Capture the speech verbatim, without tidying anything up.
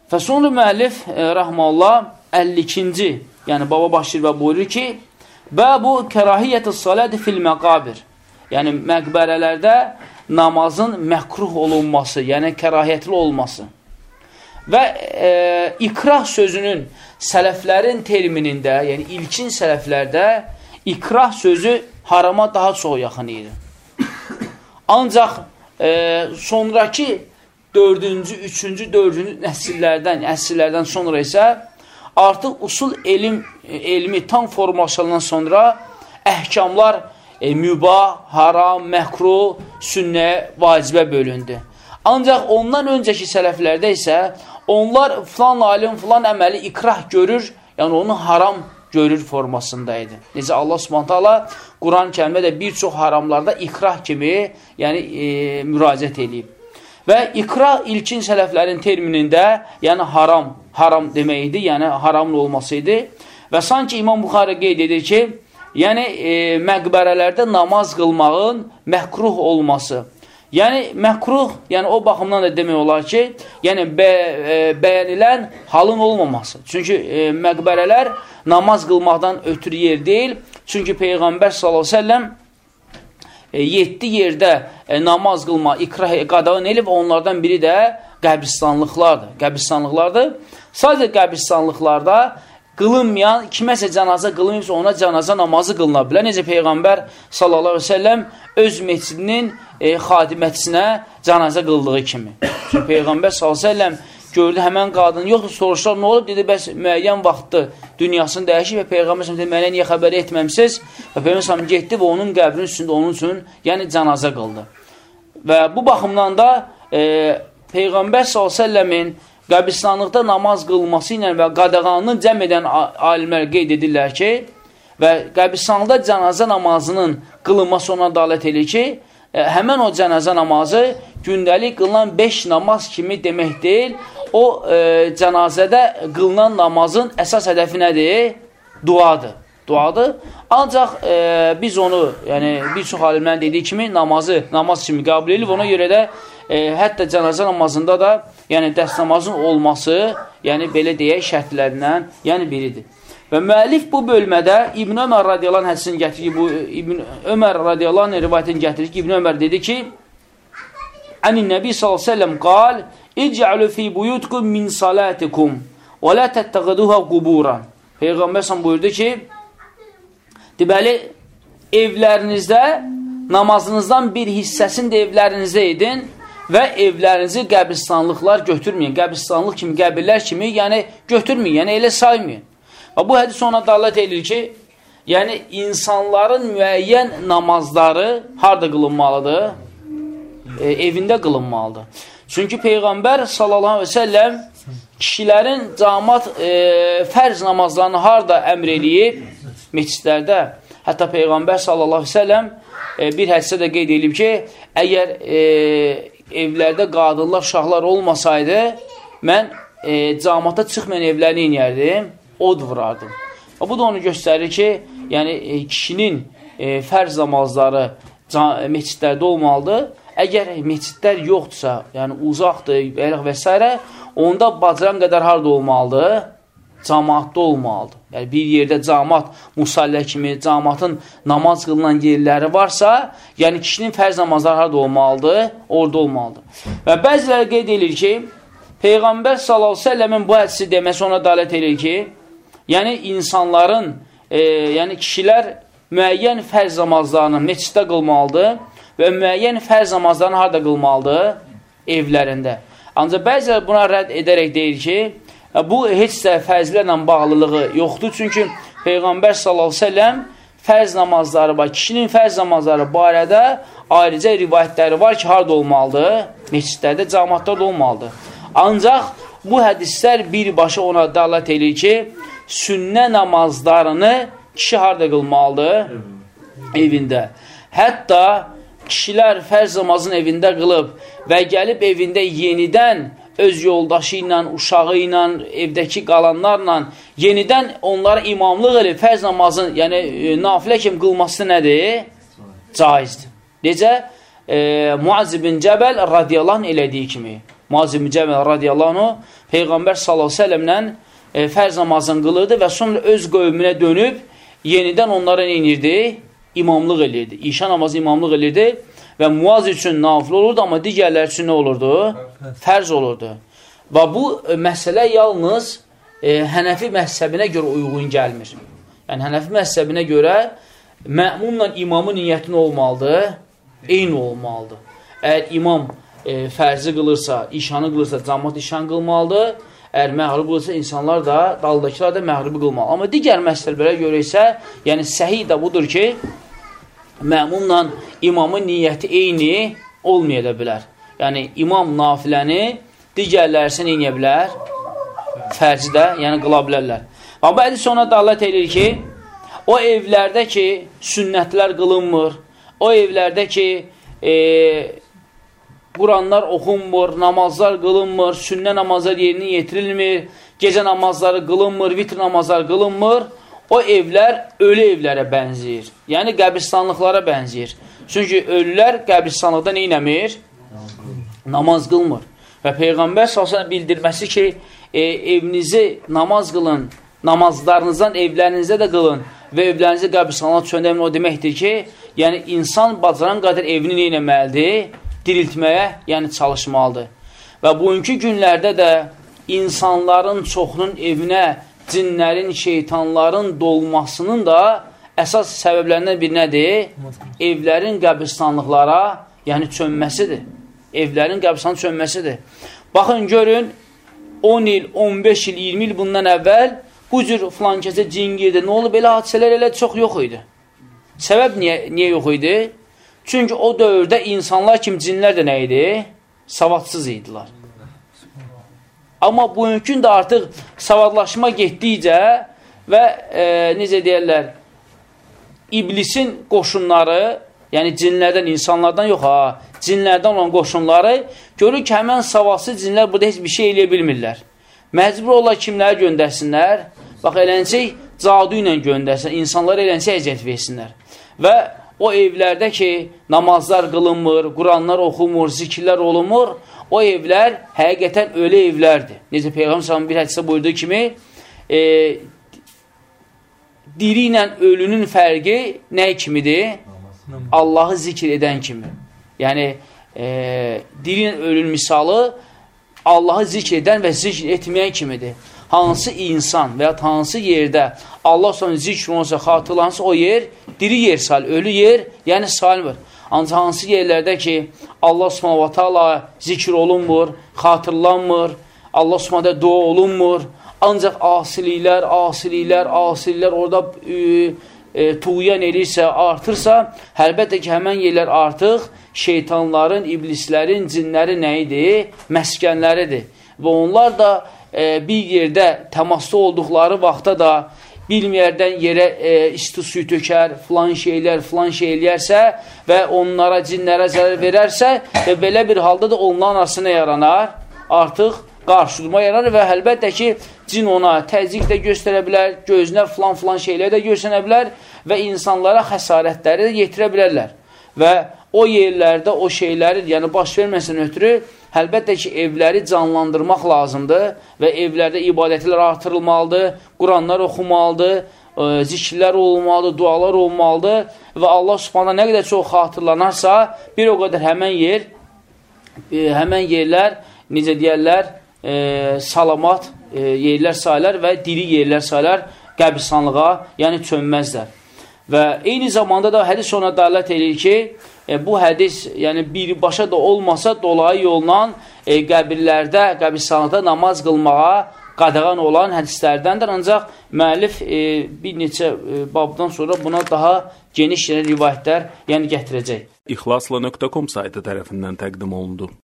Və sonra müəllif e, rəhməllah əlli ikinci, yəni baba başlayır və buyurur ki, bəbu kərahiyyəti saləti fil məqabir. Yəni məqbərələrdə namazın məkruh olunması, yəni kərahiyyətli olması. Və e, ikrah sözünün sələflərin terminində, yəni ilkin sələflərdə ikrah sözü harama daha çox yaxın idi. Ancaq e, sonraki dördüncü, üçüncü, dördüncü nəsillərdən, əsrlərdən sonra isə artıq usul elm, elmi tam formalaşandan sonra əhkamlar e, mübah, haram, məkruh, sünnə, vacibə bölündü. Ancaq ondan öncəki sələflərdə isə onlar filan alim, filan əməli ikrah görür, yəni onu haram görür formasındaydı. Necə Allah Subhanahu taala Quran-ı Kərimdə bir çox haramlarda ikrah kimi, yəni e, müraciət edib. Və ikrah ilkin sələflərin terminində, yəni haram, haram demək idi, yəni haramın olması idi. Və sanki İmam Buxari qeyd edir ki, yəni e, məqbərələrdə namaz qılmağın məkruh olması. Yəni məkruh, yəni o baxımdan da demək olar ki, yəni bə, e, bəyənilən halın olmaması. Çünki e, məqbərələr namaz qılmaqdan ötürü yer deyil. Çünki Peyğəmbər sallallahu əleyhi və səlləm e, yeddi yerdə e, namaz qılma, ikrah qadağan elib, onlardan biri də qəbristanlıqlardır. Qəbristanlıqlardır. Sadəcə qəbristanlıqlarda qılınmayan, kiməsə cənazə qılınmayıbsa ona cənazə namazı qılına bilər. Necə Peyğəmbər sallallahu əleyhi və səlləm öz məscidinin e, xadimətisinə cənazə qıldığı kimi. Çünki Peyğəmbər sallallahu əleyhi və səlləm gördü həmən qadın, yoxdur, soruşlar, nə olub? Dedi, bəs müəyyən vaxtı dünyasını dəyişib və Peyğəmbər sallallahu əleyhi və səlləm mənə niyə xəbər etməmsiz? Və Peyğəmbər sallallahu əleyhi və səlləm getdi və onun qəbrinin üstündə onun üçün, yəni cənazə qıldı. Və bu baxımdan da e, Peyğəmbər sallallahu əleyhi və səlləmin qəbristanlıqda namaz qılması ilə və qadağanını cəm edən alimlər qeyd edirlər ki, və qəbristanlıqda cənazə namazının qılınması ona dalət edir ki, e, həmən o cənazə namazı gündəlik qılınan beş namaz kimi demək deyil, o e, cənazədə qılınan namazın əsas hədəfi nədir? Duadır. Duadır. Ancaq e, biz onu, yəni bir çox alimlərin dediyi kimi namazı namaz kimi qəbul edilib, ona görə də e, hətta cənazə namazında da yəni dəst namazın olması, yəni belə deyək şərtlərindən, yəni biridir. Və müəllif bu bölmədə İbn Ömər radiyallahu anh hədisini gətirir ki, bu İbn Ömər radiyallahu anh rivayətini gətirir ki, İbn Ömər dedi ki, Ənin Nəbi sallallahu əleyhi və səlləm qal, İc'alu fi buyutkum min salatikum və la təttəğiduha quburan. Peyğəmbər sallallahu buyurdu ki, deməli, evlərinizdə namazınızdan bir hissəsini də evlərinizdə edin və evlərinizi qəbristanlıqlar götürməyin. Qəbristanlıq kimi, qəbirlər kimi, yəni götürməyin, yəni elə saymayın. Və bu hədis ona dalət edir ki, yəni insanların müəyyən namazları harada qılınmalıdır? E, evində qılınmalıdır. Çünki Peyğəmbər sallallahu əleyhi və səlləm kişilərin cəmaət e, fərz namazlarını harada əmr eləyib? Meçidlərdə. Hətta Peyğəmbər sallallahu əleyhi və səlləm e, bir hədisdə də qeyd edib ki, əgər e, evlərdə qadınlar, uşaqlar olmasaydı, mən e, cəmaata çıxmayan evlərini inərdim, od vurardım. Bu da onu göstərir ki, yəni e, kişinin e, fərz namazları meçidlərdə olmalıdır. Əgər meçidlər yoxdursa, yəni uzaqdır və s. onda bacaran qədər harada olmalıdır? Cəmaatda olmalıdır. Yəni bir yerdə cəmaat, musallə kimi, cəmaatın namaz qılınan yerləri varsa, yəni kişinin fərz namazları harada olmalıdır? Orada olmalıdır. Və bəziləri qeyd edir ki, Peyğəmbər sallallahu əleyhi və səlləmin bu hədisi deməsi ona dalət edir ki, yəni insanların, e, yəni kişilər müəyyən fərz namazlarını meçiddə qılmalıdır və müəyyən fərz namazlarını harada qılmalıdır? Evlərində. Ancaq bəziləri buna rədd edərək deyir ki, bu heç də fərzlərlə bağlılığı yoxdur. Çünki Peyğəmbər sallallahu əleyhi və səlləm fərz namazları var. Kişinin fərz namazları barədə ayrıca rivayətləri var ki, harada olmalıdır? Meçidlərdə, cəmaatlarda olmalıdır. Ancaq bu hədislər birbaşa ona dəlalət edir ki, sünnə namazlarını kişi harada qılmalıdır? Evində. Hətta kişilər fərz namazın evində qılıb və gəlib evində yenidən öz yoldaşı ilə, uşağı ilə, evdəki qalanlarla yenidən onlara imamlıq edib fərz namazın, yəni nafilə kimi qılması nədir? Caizdir. Necə? E, Muaz ibn Cəbəl radiyallahu anh elədiyi kimi. Muaz ibn Cəbəl radiyallahu anh Peyğəmbər sallallahu əleyhi və səlləmlə e, fərz namazını qılırdı və sonra öz qövmünə dönüb yenidən onlara inirdi, imamlıq edirdi. İşa namazı imamlıq edirdi və Muaz üçün nafil olurdu, amma digərlər üçün nə olurdu? Fərz olurdu. Və bu e, məsələ yalnız e, Hənəfi məhzəbinə görə uyğun gəlmir. Yəni Hənəfi məhzəbinə görə məmumla imamın niyyətin olmalıdır, eyni olmalıdır. Əgər imam e, fərzi qılırsa, işanı qılırsa, cəmaət işan qılmalıdır. Əgər məğrib qılırsa, insanlar da, daldakılar da məğribi qılmalı. Amma digər məsələlərə görə isə, yəni səhih də budur ki, məmumla imamın niyyəti eyni olmaya da bilər. Yəni imam nafiləni digərlərsə neyniyə bilər? Fərzi də, yəni qıla bilərlər. Amma bu hədis ona dəlalət edir ki, o evlərdə ki, sünnətlər qılınmır, o evlərdə ki, e, Quranlar oxunmur, namazlar qılınmır, sünnə namazlar yerinə yetirilmir, gecə namazları qılınmır, vitr namazlar qılınmır, o evlər ölü evlərə bənziyir. Yəni qəbristanlıqlara bənziyir. Çünki ölülər qəbristanlıqda neynəmir? Namaz qılmır. Və Peyğəmbər sallallahu bildirməsi ki, e, evinizi namaz qılın, namazlarınızdan evlərinizdə də qılın və evlərinizi qəbristanlığa çöndəmin o deməkdir ki, yəni insan bacaran qədər evini neynəməlidir? Diriltməyə, yəni çalışmalıdır. Və bugünkü günlərdə də insanların çoxunun evinə cinlərin, şeytanların dolmasının da əsas səbəblərindən bir nədir? Evlərin qəbristanlıqlara, yəni çönməsidir. Evlərin qəbristanlıqlara çönməsidir. Baxın, görün, on il, on beş il, iyirmi il bundan əvvəl bu cür filan kəsə cin girdi. Nə olub? Belə hadisələr elə çox yox idi. Səbəb niyə, niyə yox idi? Çünki o dövrdə insanlar kimi cinlər də nə idi? Savadsız idilər. Amma bugünkü də artıq savadlaşma getdikcə və e, necə deyərlər, iblisin qoşunları, yəni cinlərdən, insanlardan yox ha, cinlərdən olan qoşunları görür ki, həmən savadsız cinlər burada heç bir şey eləyə bilmirlər. Məcbur olar kimləri göndərsinlər? Bax, eləncək, cadu ilə göndərsin, insanlara eləncək əziyyət versinlər. Və o evlərdə ki, namazlar qılınmır, Quranlar oxumur, zikirlər olunmur, o evlər həqiqətən ölü evlərdir. Necə Peyğəmbər sallallahu bir hədisdə buyurduğu kimi, e, diri ilə ölünün fərqi nə kimidir? Allahı zikr edən kimi. Yəni, e, diri ilə ölünün misalı Allahı zikr edən və zikr etməyən kimidir. Hansı insan və ya hansı yerdə Allah sonra zikr olunsa, xatırlansa o yer diri yer sal, ölü yer, yəni salmır. Ancaq hansı yerlərdə ki, Allah subhanahu wa ta'ala zikr olunmur, xatırlanmır, Allah subhanahu wa ta'ala dua olunmur, ancaq asiliklər, asiliklər, asiliklər orada e, e, tuğyan edirsə, artırsa, əlbəttə ki, həmən yerlər artıq şeytanların, iblislərin, cinlərin nə idi? Məskənləridir. Və onlar da e, bir yerdə təmasda olduqları vaxtda da bilməyərdən yerə e, isti suyu tökər, filan şeylər, filan şey eləyərsə və onlara, cinlərə zərər verərsə və belə bir halda da onların arasına yaranar, artıq qarşıdurma yaranar və əlbəttə ki, cin ona təzyiq də göstərə bilər, gözünə filan-filan şeylər də göstərə bilər və insanlara xəsarətləri də yetirə bilərlər. Və o yerlərdə o şeyləri, yəni baş verməsən ötürü, əlbəttə ki, evləri canlandırmaq lazımdır və evlərdə ibadətlər artırılmalıdır, Quranlar oxumalıdır, zikirlər olmalıdır, dualar olmalıdır və Allah subhanahu nə qədər çox xatırlanarsa, bir o qədər həmən yer, həmən yerlər, necə deyərlər, e, salamat e, yerlər sayılar və diri yerlər sayılar qəbristanlığa, yəni çönməzlər. Və eyni zamanda da hədis ona dəlalət edir ki, e, bu hədis yəni birbaşa da olmasa dolayı yolla e, qəbirlərdə, qəbristanlıqda namaz qılmağa qadağan olan hədislərdəndir. Ancaq müəllif e, bir neçə e, babdan sonra buna daha geniş rivayətlər yəni gətirəcək. İxlasla nöqtə com saytı tərəfindən təqdim olundu.